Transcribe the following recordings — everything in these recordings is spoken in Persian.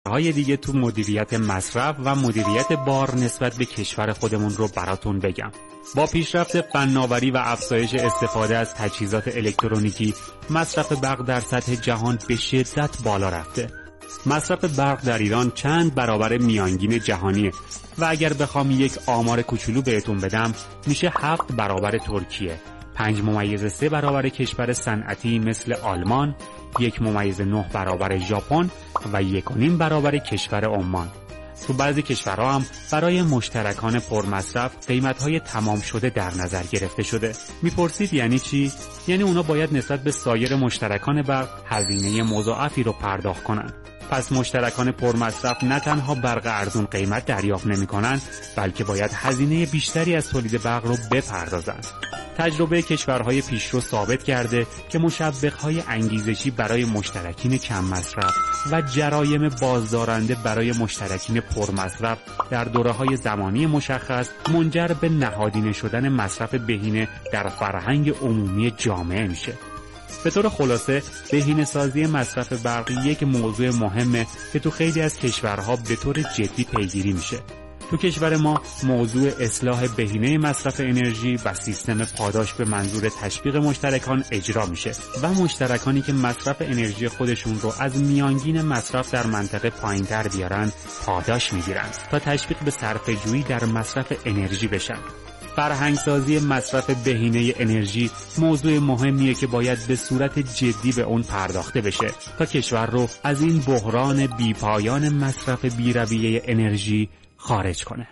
های دیگه تو مدیریت مصرف و مدیریت بار نسبت به کشور خودمون رو براتون بگم. با پیشرفت فناوری و افزایش استفاده از تجهیزات الکترونیکی، مصرف برق در سطح جهان به شدت بالا رفته. مصرف برق در ایران چند برابر میانگین جهانیه و اگر بخوام یک آمار کوچولو بهتون بدم میشه 7 برابر ترکیه، 5.3 برابر کشور صنعتی مثل آلمان، 1.9 برابر ژاپن و 1.5 برابر کشور عمان. تو بعضی کشورها هم برای مشترکان پرمصرف قیمت‌های تمام شده در نظر گرفته شده. میپرسید یعنی چی؟ یعنی اونا باید نسبت به سایر مشترکان برق هزینه مضاعفی رو پرداخت کنن. پس مشترکان پرمصرف نه تنها برق ارزون قیمت دریافت نمی‌کنن، بلکه باید هزینه بیشتری از تولید برق رو بپردازن. تجربه کشورهای پیشرو ثابت کرده که مشوق‌های انگیزشی برای مشترکین کم مصرف و جرایم بازدارنده برای مشترکین پرمصرف در دوره‌های زمانی مشخص منجر به نهادینه شدن مصرف بهینه در فرهنگ عمومی جامعه میشه. به طور خلاصه بهینه‌سازی مصرف برق یک موضوع مهمه که تو خیلی از کشورها به طور جدی پیگیری میشه. تو کشور ما موضوع اصلاح بهینه مصرف انرژی و سیستم پاداش به منظور تشویق مشترکان اجرا میشه و مشترکانی که مصرف انرژی خودشون رو از میانگین مصرف در منطقه پایین‌تر بیارن پاداش میگیرن تا تشویق به صرفه‌جویی در مصرف انرژی بشن. فرهنگسازی مصرف بهینه انرژی موضوع مهمیه که باید به صورت جدی به اون پرداخته بشه تا کشور رو از این بحران بیپایان مصرف بی‌رویه انرژی خارج کنه.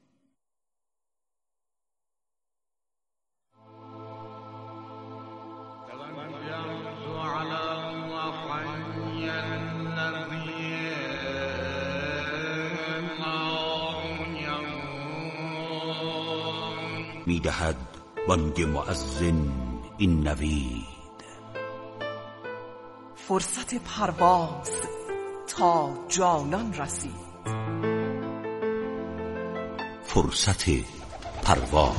میدهد بانگ مؤذن این نوید، فرصت پرواز تا جانان رسید. فرصت پرواز.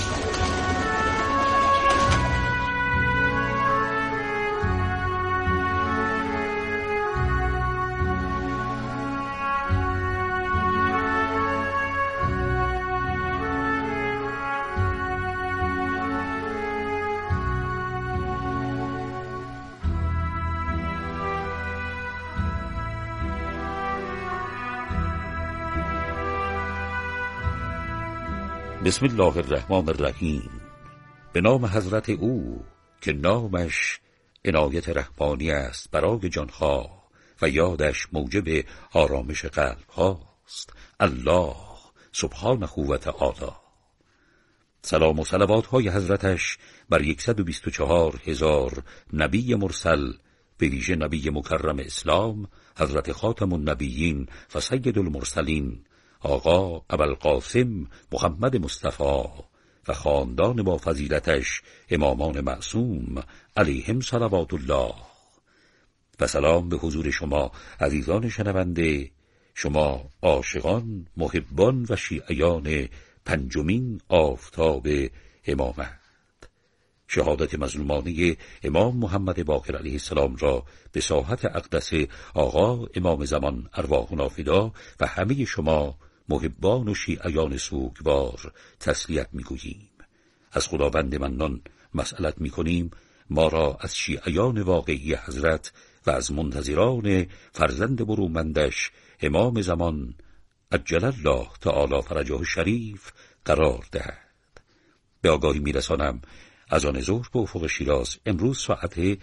بسم الله الرحمن الرحیم. به نام حضرت او که نامش عنایت رحمانی است برای جانها و یادش موجب آرامش قلب هاست، الله سبحانه و تعالی. سلام و صلوات های حضرتش بر 124,000 نبی مرسل، به ویژه نبی مکرم اسلام حضرت خاتم النبیین و سید المرسلین آقا ابوالقاسم محمد مصطفی و خاندان با فضیلتش امامان معصوم علیهم صلوات الله، و سلام به حضور شما عزیزان شنونده، شما عاشقان، محبان و شیعیان پنجمین آفتاب امامت. شهادت مظلومانه امام محمد باقر علیه السلام را به ساحت اقدس آقا امام زمان ارواحنا فدا و همه شما محبان و شیعیان سوگوار تسلیت میگوییم. از خداوند منان مسئلت میکنیم ما را از شیعیان واقعی حضرت و از منتظران فرزند برومندش امام زمان عجل الله تعالی فرجه شریف قرار دهد. به آگاهی میرسانم از آن ظهر به افق شیراز امروز ساعت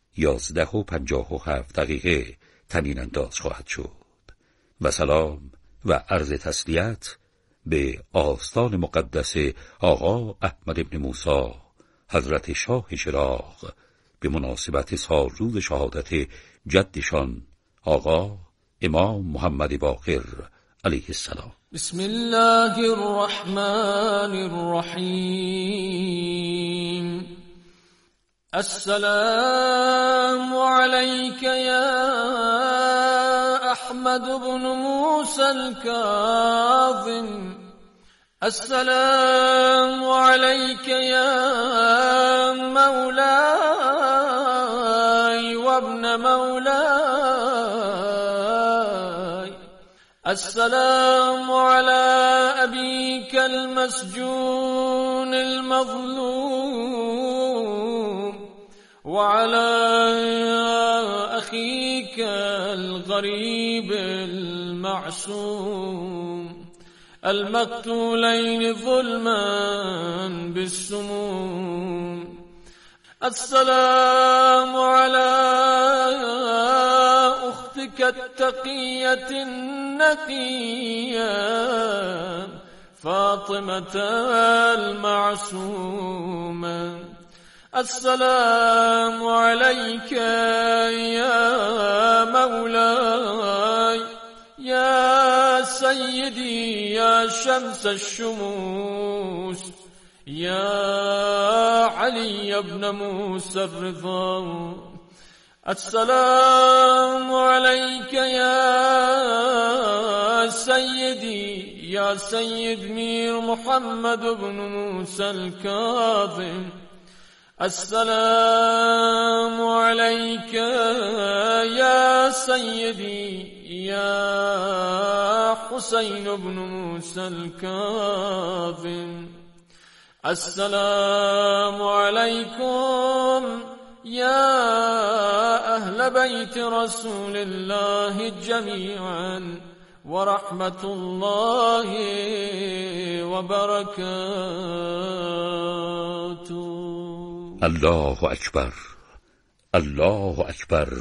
11:57 طنین انداز خواهد شد. و سلام و عرض تسلیت به آستان مقدس آقا احمد ابن موسی حضرت شاه چراغ به مناسبت سال روز شهادت جدشان آقا امام محمد باقر علیه السلام. بسم الله الرحمن الرحیم. السلام علیک یا احمد بن موسی الكاظم. السلام علیک یا مولاي وابن مولاي السلام على أبيك المسجون المظلوم وعلى أخيك الغريب المعصوم المقتولين ظلما بالسموم. السلام على أختك التقية النقية فاطمة المعصومة. السلام عليك يا مولاي يا سيدي يا شمس الشموس يا علي بن موسى الرضا. السلام عليك يا سيدي يا سيد مير محمد بن موسى الكاظم. السلام عليك يا سيدي يا حسين بن موسى الكاظم. السلام عليكم يا أهل بيت رسول الله جميعا ورحمة الله وبركاته. الله اکبر، الله اکبر،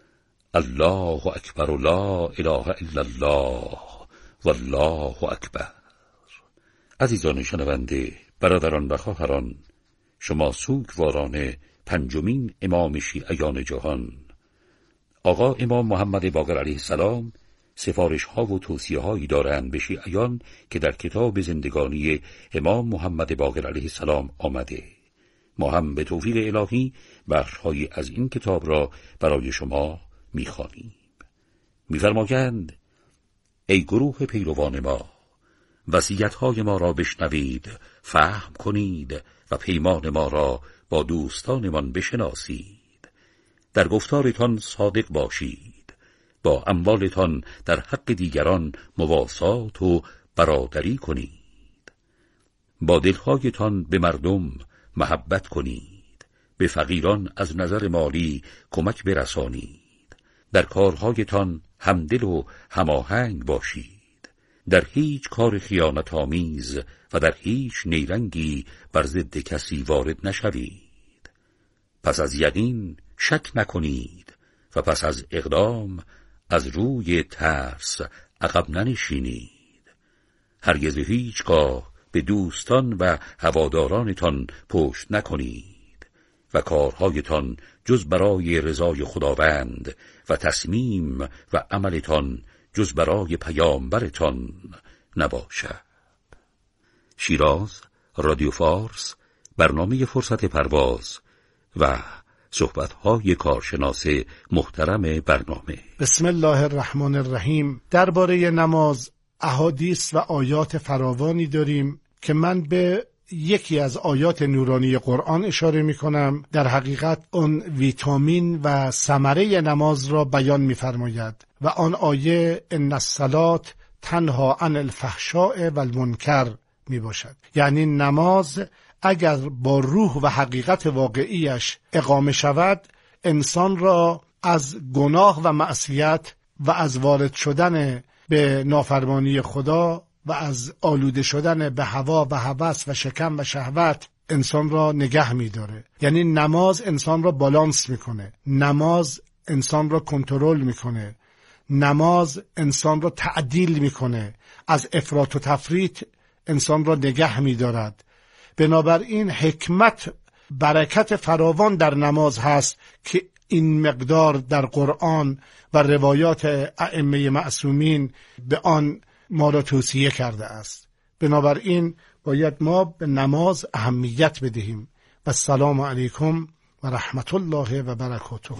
الله اکبر، لا اله الا الله والله اکبر. عزیزان شنونده، برادران و خواهران، شما سوگواران پنجمین امام شیعیان جهان آقا امام محمد باقر علیه السلام سفارش ها و توصیه هایی دارند به شیعیان که در کتاب زندگانی امام محمد باقر علیه السلام آمده. ما هم به توفیق الهی بخش‌هایی از این کتاب را برای شما می‌خوانیم. می‌فرمایند: ای گروه پیروان ما، وصیت‌های ما را بشنوید، فهم کنید و پیمان ما را با دوستانمان بشناسید. در گفتارتان صادق باشید، با اموالتان در حق دیگران مواسات و برادری کنید. با دلهایتان به مردم محبت کنید، به فقیران از نظر مالی کمک برسانید. در کارهایتان همدل و هماهنگ باشید. در هیچ کار خیانت آمیز و در هیچ نیرنگی بر ضد کسی وارد نشوید. پس از یقین شک نکنید و پس از اقدام از روی ترس عقب ننشینید. هرگز هیچگاه به دوستان و هوادارانتان پشت نکنید و کارهایتان جز برای رضای خداوند و تصمیم و عملتان جز برای پیامبرتان نباشد. شیراز، رادیو فارس، برنامه فرصت پرواز و صحبت‌های کارشناس محترم برنامه. بسم الله الرحمن الرحیم. درباره نماز احادیث و آیات فراوانی داریم که من به یکی از آیات نورانی قرآن اشاره می کنم. در حقیقت اون ویتامین و ثمره نماز را بیان می فرماید و آن آیه ان الصلاة تنها عن الفحشاء و المنکر می باشد. یعنی نماز اگر با روح و حقیقت واقعیش اقامه شود، انسان را از گناه و معصیت و از وارد شدن به نافرمانی خدا و از آلوده شدن به هوا و هوس و شکم و شهوت انسان را نگه می داره. یعنی نماز انسان را بالانس میکنه، نماز انسان را کنترل میکنه، نماز انسان را تعدیل میکنه، از افراط و تفریط انسان را نگه می دارد. بنابراین حکمت، برکت فراوان در نماز هست که این مقدار در قرآن و روایات ائمه معصومین به آن ما را توصیه کرده است. بنابراین باید ما به نماز اهمیت بدهیم. و السلام علیکم و رحمت الله و برکاته.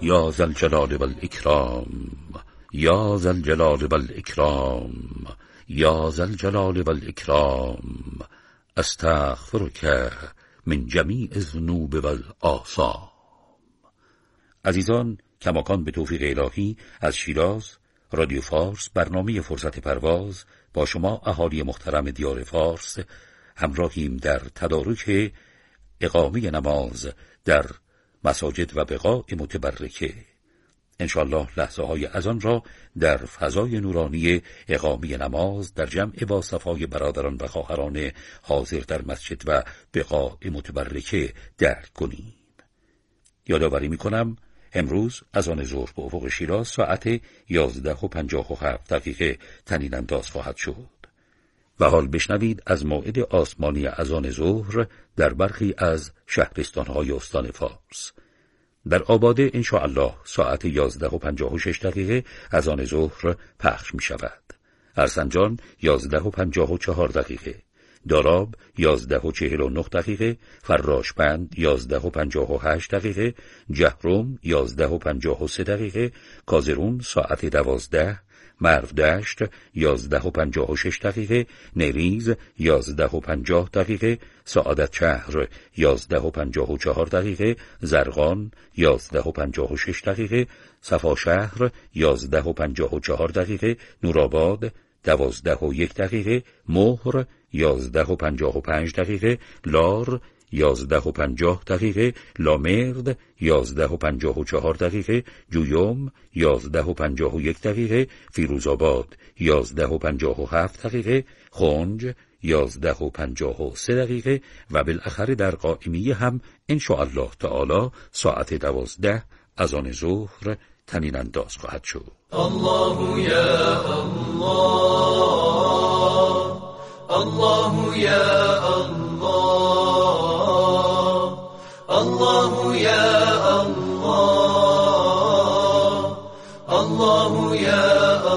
یا ذا الجلال والاکرام، یا ذا الجلال والاکرام، یا ذا الجلال والاکرام، استغفرک من جمیع الذنوب والآثام. عزیزان، کماکان به توفیق الهی از شیراز، رادیو فارس برنامه فرصت پرواز با شما اهالی محترم دیار فارس همراهیم در تدارک اقامه نماز در مساجد و بقاع متبرکه. انشاءالله لحظه های از آن را در فضای نورانی اقامه نماز در جمع با صفای برادران و خواهران حاضر در مسجد و بقاع متبرکه درک کنیم. یادآوری می‌کنم امروز اذان ظهر به افق شیراز ساعت 11:57 طنین انداز خواهد شد. و حال بشنوید از موعد آسمانی اذان ظهر در برخی از شهرستان‌های استان فارس. در آباده انشاءالله ساعت 11:56 اذان ظهر پخش می شود. ارسنجان 11:54، داراب 11:49، فراشبند 11:58، جهرم 11:53، کازرون ساعت 12، مرودشت 11:56، نیریز 11:50، سعادت شهر 11:54، زرقان 11:56، صفا شهر 11:54، نورآباد 12:01، مهر 11:55، لار 11:50، لامرد 11:54، جویم 11:51، فیروزآباد 11:57، خنج 11:53 و بالاخره در قائمیه هم انشاءالله تعالی ساعت 12 اذان ظهر طنین انداز خواهد شد. الله یا الله، الله یا الله، الله یا الله، الله یا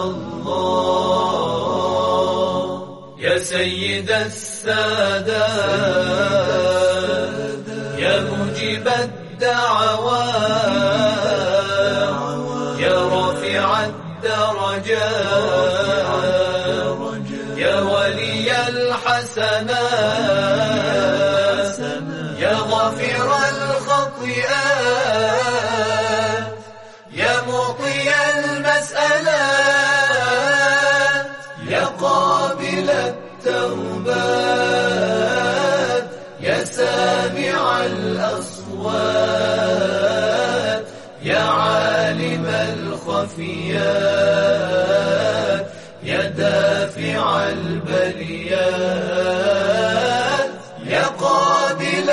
الله، یا سید السادات، یا مجیب الدعوات، یا رافع الدرجات، یا ولی الحسنات، یا غافر الخطیئات، یا معطی المسألات، یا قابل التوبات، یا سامع الأصوات، یا عالم الخفيات، یا دافع البليات، یا قابل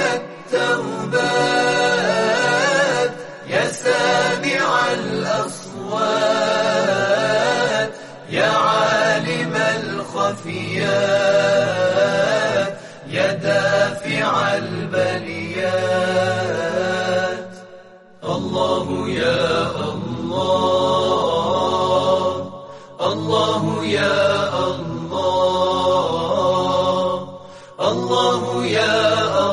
التوبات، یا سامع الأصوات، یا عالم الخفيات، یا دافع البليات. الله یا الله، الله یا الله، الله یا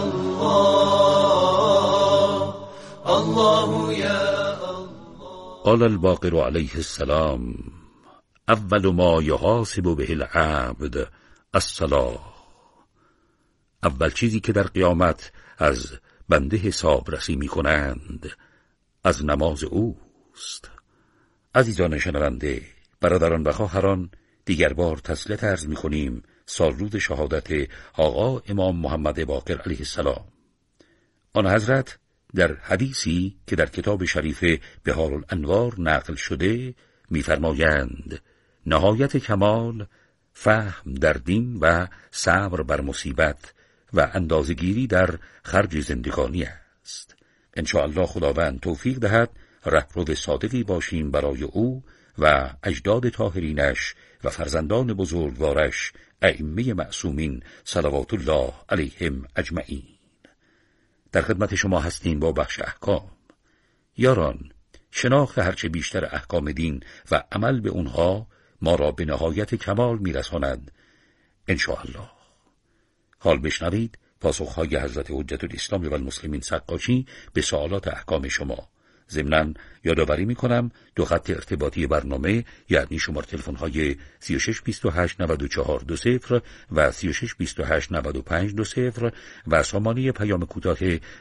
الله، الله یا الله. قال الباقر علیه السلام: اول ما یحاسب به العبد الصلاة. اول چیزی که در قیامت از بنده حسابرسی می کنند از نماز اوست. عزیزان شنونده، برادران و خواهران، دیگر بار تسلیت عرض می کنیم سالروز شهادت آقا امام محمد باقر علیه السلام. آن حضرت در حدیثی که در کتاب شریف بهار الانوار نقل شده می‌فرمایند نهایت کمال فهم در دین و صبر بر مصیبت و اندازه‌گیری در خرج زندگانی است. انشاءالله خداوند توفیق دهد رهرو صادقی باشیم برای او و اجداد طاهرینش و فرزندان بزرگوارش ائمه معصومین صلوات الله علیهم اجمعین. در خدمت شما هستیم با بخش احکام. یاران، شناخت هرچه بیشتر احکام دین و عمل به اونها ما را به نهایت کمال میرساند انشاءالله. حال بشنوید پاسخهای حضرت حجت الاسلام و المسلمین سقاشی به سوالات احکام شما ضمناً یادآوری می‌کنم 2 خط ارتباطی برنامه، یعنی شماره تلفن‌های 36 28 94 20 و 36 28 95 20 و سامانه پیام کوتاه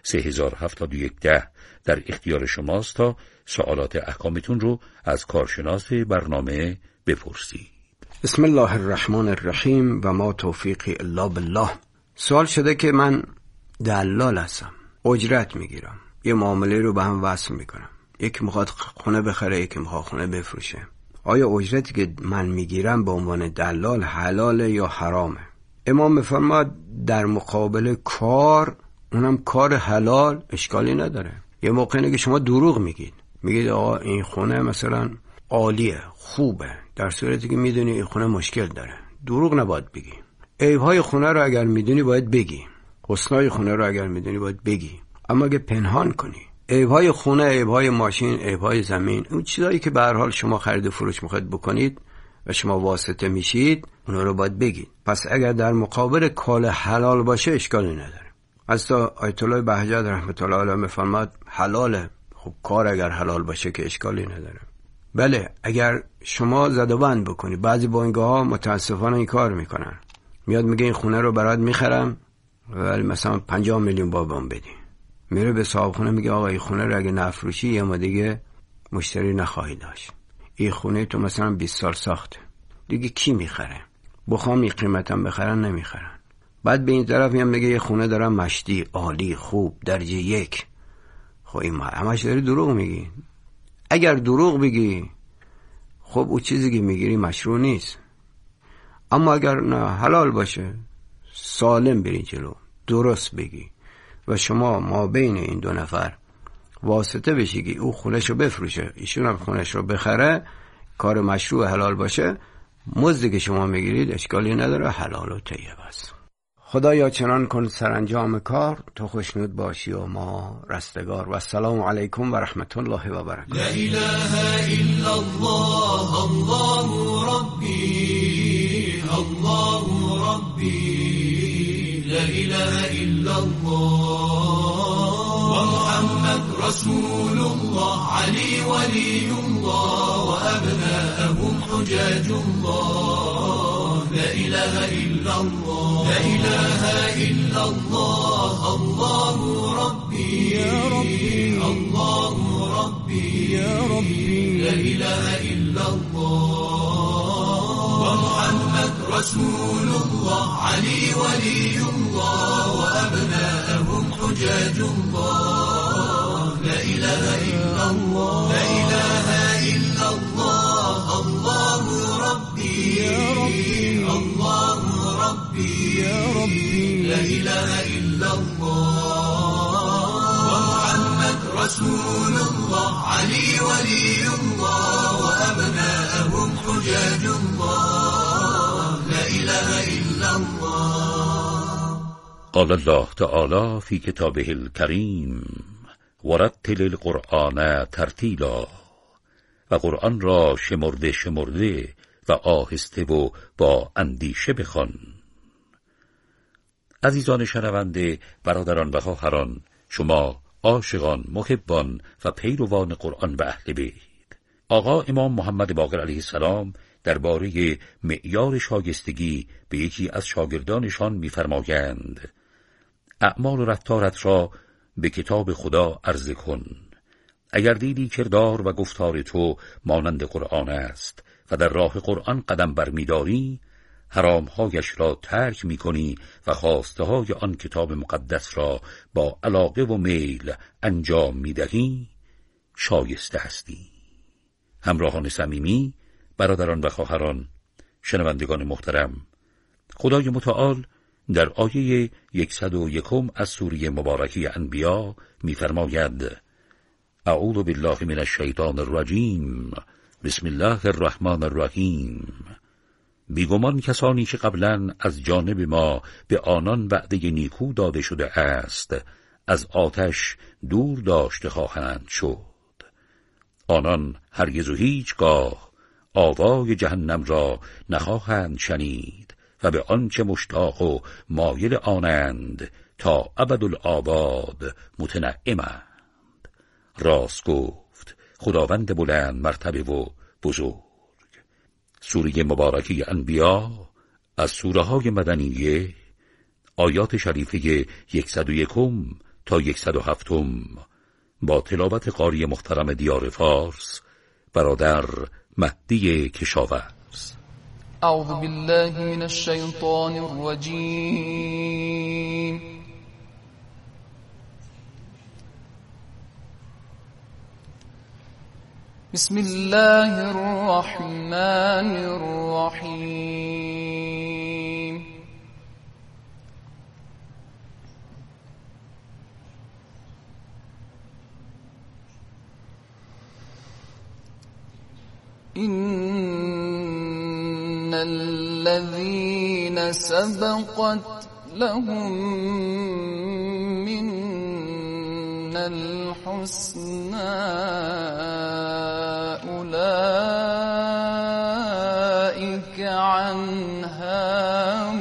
307110 در اختیار شماست تا سوالات احکامتون رو از کارشناس برنامه بپرسید. بسم الله الرحمن الرحیم و ما توفیقی الا بالله. سوال شده که من دلال هستم، اجرت میگیرم، یه معامله رو به هم وصل میکنم، یکی میخواد خونه بخره، یکی میخواد خونه بفروشه. آیا اجرتی که من میگیرم به عنوان دلال حلاله یا حرامه؟ امام میفرماد در مقابل کار، اونم کار حلال، اشکالی نداره. یه موقعی که شما دروغ میگید آقا این خونه مثلا عالیه، خوبه، در صورتی که میدونی این خونه مشکل داره. دروغ نباید بگی. عیب‌های خونه رو اگر میدونی باید بگی، حسنای خونه رو اگر میدونی باید بگی. اما اگه پنهان کنی عیب‌های خونه، عیب‌های ماشین، عیب‌های زمین، اون چیزایی که به هر حال شما خرید و فروش میخواید بکنید و شما واسطه میشید، اونا رو باید بگید. پس اگر در مقابل کال حلال باشه اشکالی نداره. از تا آیت الله بهجت رحمت الله علیه میفرماد حلاله. خب کار اگر حلال باشه که اشکالی نداره. بله، اگر شما زدوبند بکنی، بعضی بانک‌ها متاسفانه این کار میکنن، میاد میگه این خونه رو برات میخرم ولی مثلا 50 میلیون بابام بدی. میره به صاحب خونه میگه آقا این خونه رو اگه نفروشی یه ما دیگه مشتری نخواهی داشت. این خونه تو مثلا 20 سال ساخته، دیگه کی میخره؟ بخوام این قیمتم بخرن نمیخرن. بعد به این طرف میگه یه خونه دارم مشتی، عالی، خوب، درجه 1. خب این همش داری دروغ میگی. اگر دروغ بگی خب اون چیزی که میگیری مشروع نیست. اما اگر نه حلال باشه، سالم بری جلو، درست بگی و شما ما بین این 2 نفر واسطه بشی که او خونش رو بفروشه، ایشون هم خونش رو بخره، کار مشروع حلال باشه، مزدی که شما میگیرید اشکالی نداره، حلال و طیب است. خدایا چنان کن سرانجام کار تو خوشنود باشی و ما رستگار. و السلام علیکم و رحمت الله و برکاته. لا اله الا الله الله ربی الله ربی لا اله الا الله و محمد رسول الله علی ولی الله و ابناءهم حجاج الله لا اله الا الله لا اله الا الله الله ربي يا ربي الله ربي يا ربي لا اله الا الله ومحمد رسول الله علي ولي الله وابناءهم حجاج الله لا اله الا الله لا اله الا الله الله ربي يا ربي الله ربي يا ربي لا إله إلا الله ومحمد رسول الله علي ولي الله وأبناءهم حجاج الله لا إله إلا الله. قال الله تعالى في كتابه الكريم ورتل القرآن ترتیلا، و قرآن را شمرده شمرده و آهسته و با اندیشه بخوان. عزیزان شنونده، برادران و خواهران، شما عاشقان، محبان و پیروان قرآن و اهل بیت، آقا امام محمد باقر علیه السلام درباره معیار شایستگی به یکی از شاگردانشان می‌فرمایند: اعمال و رفتارت را به کتاب خدا عرضه کن. اگر دیدی کردار و گفتار تو مانند قرآن است و در راه قرآن قدم برمی‌داری، حرامهایش را ترک می‌کنی و خواسته های آن کتاب مقدس را با علاقه و میل انجام می‌دهی، شایسته هستی. همراهان صمیمی، برادران و خواهران، شنوندگان محترم، خدای متعال در آیه 101 از سوره مبارکه انبیا می‌فرماید: اعوذ بالله من الشیطان الرجیم بسم الله الرحمن الرحیم. بیگمان کسانی که قبلا از جانب ما به آنان وعده نیکو داده شده است، از آتش دور داشته خواهند شد. آنان هرگز و هیچگاه آوای جهنم را نخواهند شنید و به آنچه مشتاق و مایل آنند تا ابدالآباد متنعمند. راست گفت خداوند بلند مرتبه و بزرگ. سوره مبارکه انبیا از سوره های مدنیه، آیات شریفه 101 تا 107 با تلاوت قاری محترم دیار فارس برادر مهدی کشاورز. اعوذ بالله من الشیطان الرجیم. بسم الله الرحمن الرحیم. إن الذين سبقت لهم منا الحسنى أولئك عنها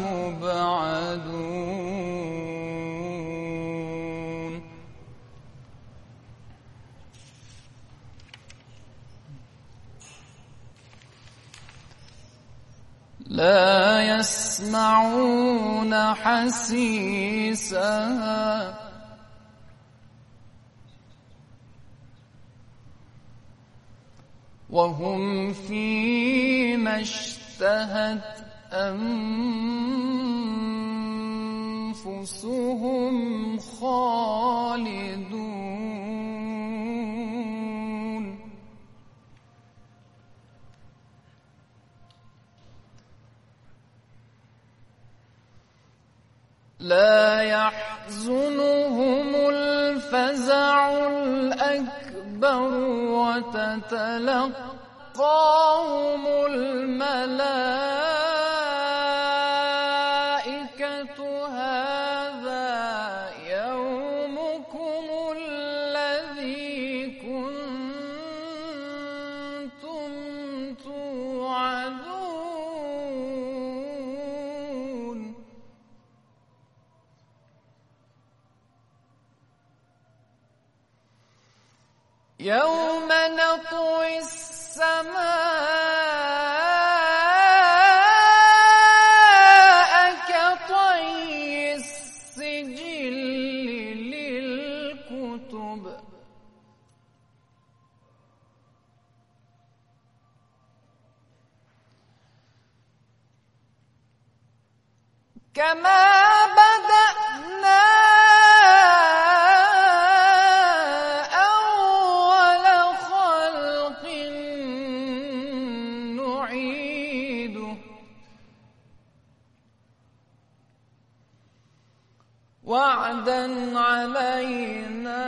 مبعدون. لا يسمعون حسيسها وهم فيما اشتهت أنفسهم خالدون. لا يحزنهم الفزع الأكبر وتتلقاهم الملائكة هذا يومكم الذي كنتم توعدون. يوم نطوي السماء كطي السجل للكتب كما بدأنا وعدا علينا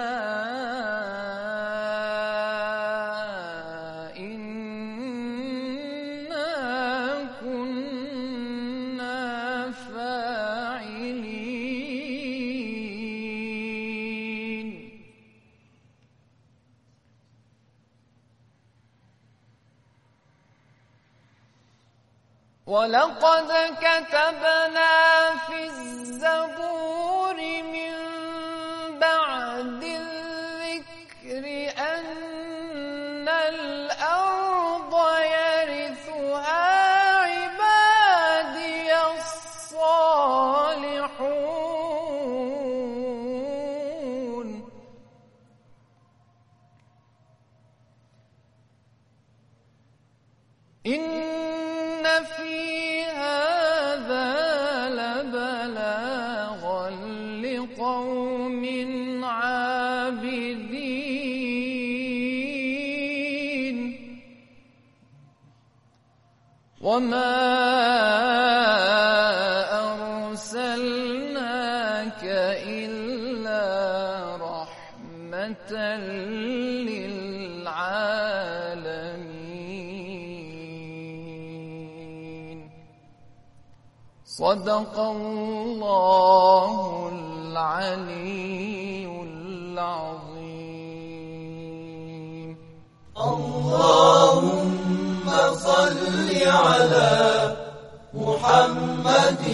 إنا كنا فاعلين. ولقد كتبنا في الزبور من بعد الذكر أن الأرض يرثها عبادي الصالحون. إن في هذا لبلاغا لقوم عابدين. وما أرسلناك إلا رحمة للعالمين. صدق الله العلي العظيم. اللهم صل على محمد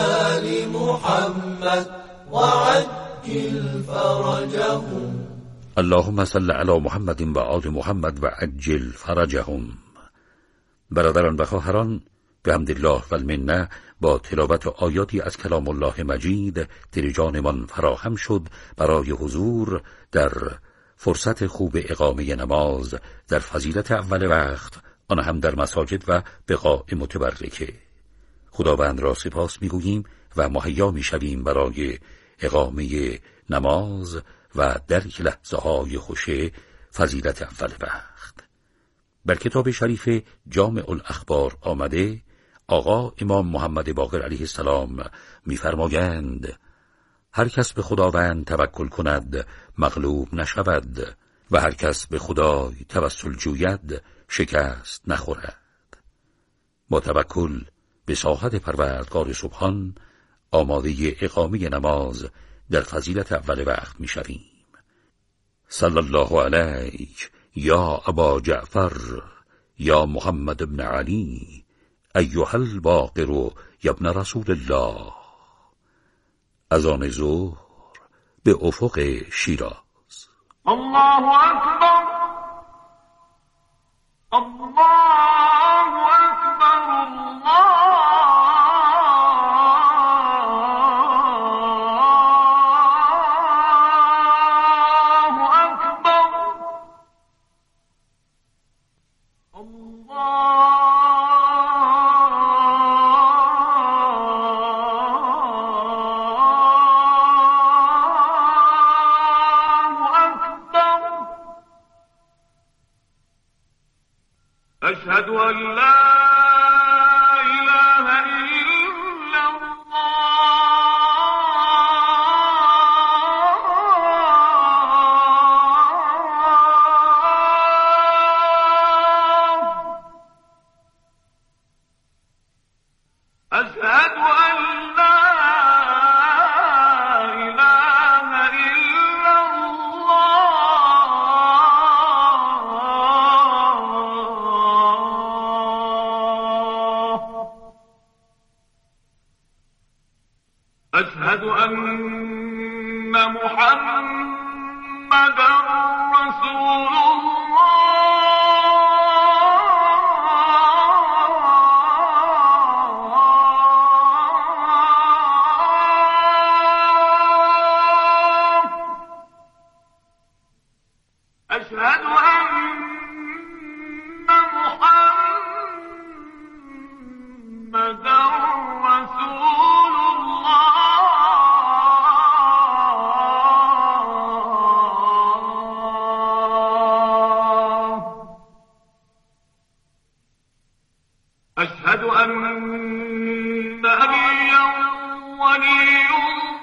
وآل محمد وعجل فرجهم اللهم صل علی محمد و آل محمد و عجل فرجهم. برادران و خواهران، بحمدالله و المنه با تلاوت آیاتی از کلام الله مجید دل جانمان فراهم شد برای حضور در فرصت خوب اقامه نماز در فضیلت اول وقت، آن هم در مساجد و بقاع متبرکه. خداوند را سپاس می‌گوییم و مهیا می‌شویم برای اقامه نماز و درک لحظه‌های خوش فضیلت اول وقت. در کتاب شریف جامع الاخبار آمده آقا امام محمد باقر علیه السلام می‌فرمایند هر کس به خداوند توکل کند مغلوب نشود و هر کس به خدای توسل جوید شکست نخورد. با توکل به ساحت پروردگار سبحان آماده اقامه نماز در فضیلت اول وقت می‌شویم. صلی الله علیک یا ابا جعفر یا محمد ابن علی ایها الباقر یا ابن رسول الله. اذان ظهر به افق شیراز. الله اکبر، الله اکبر، الله أشهد أن لا إله إلا الله. أشهد أن لا إله إلا أشهد أن محمدا رسول الله. أشهد أن محمدا رسول الله. أشهد أن نبيا ولي